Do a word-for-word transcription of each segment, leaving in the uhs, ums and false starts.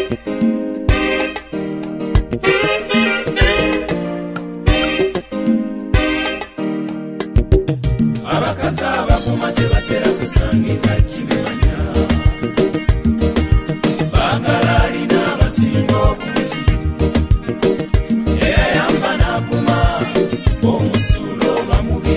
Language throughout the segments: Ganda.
abakaza bakuma tebatera kusangika kibimanya bagalali n'abasinga obungi eyayamba n'akuma omusulo bamubi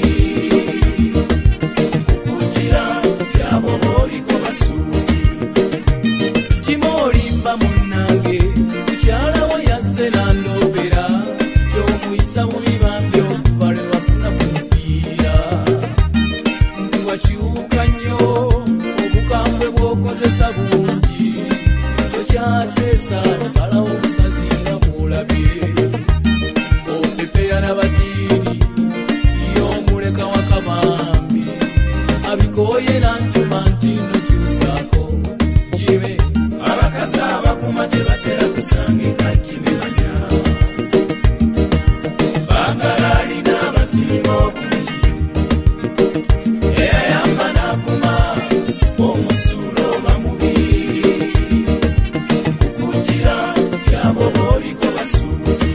kukutira kyabo booliko basuubuzi kimolimba munnange mukyalawo yazze nandobera kyomuyisa mu bibambye okuva lwe wafuna ku mupiira nti wakiwuka nnyo obukambwe bw'okozesa bungi tokyateesa osalawo obusazi nga bw'olabye opepeya n'abatiini y'omuleka wakabambi abikooye nantuma nti nokyusaako jibe abakazi abakuma tebatera kusangika kibimanya bagalali n'abasinga obungi eyayamba n'akuma omusulo bamubi kukutira kyabo booliko basuubuzi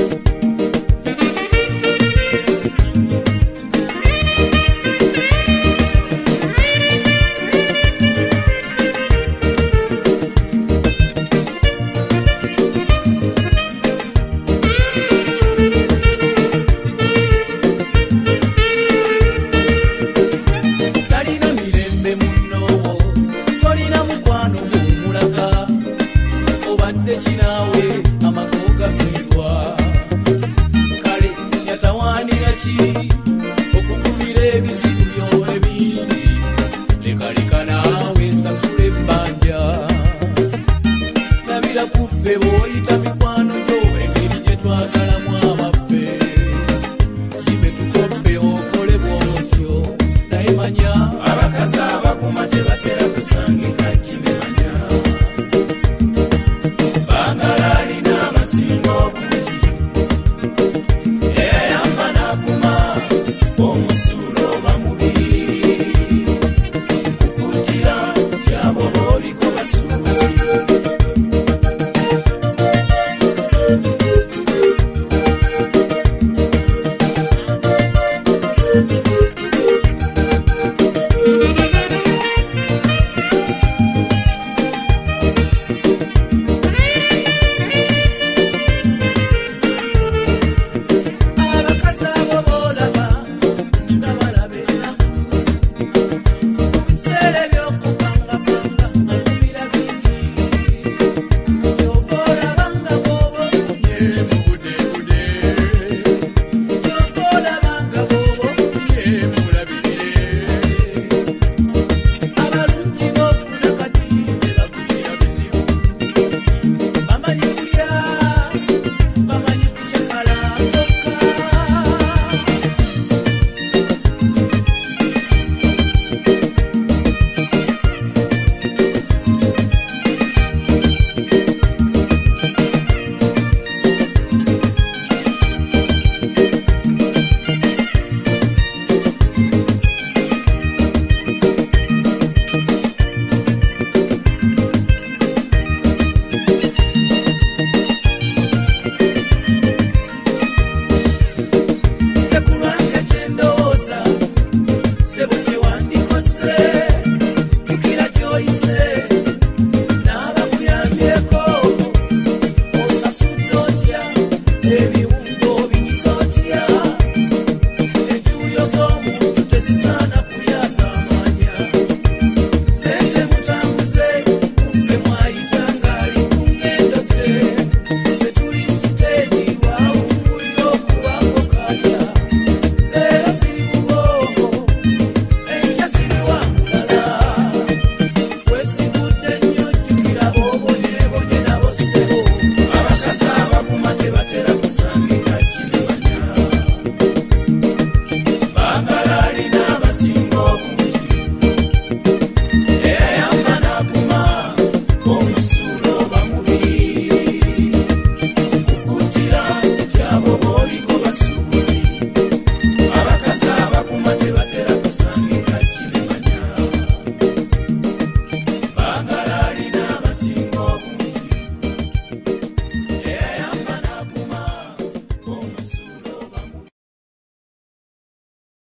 talina mirembe munnowo tolina mukwano gw'omulaga obadde kinaawe amako gafiirwa kale yatawaanira ki okukubira ebizibu byo ebingi lekaleka naawe sasula ebbanja nabira kuffe bw'oyita mikwano gyo engeri gye twagalamu abaffe jibe tukoppe okole bw'otyo naye manya abakazi abakuma tebatera kusangika kibimanya bagalali n'abasinga obungi eyayamba n'akuma omusulo bamubi kukutira kyabo booliko basuubuzi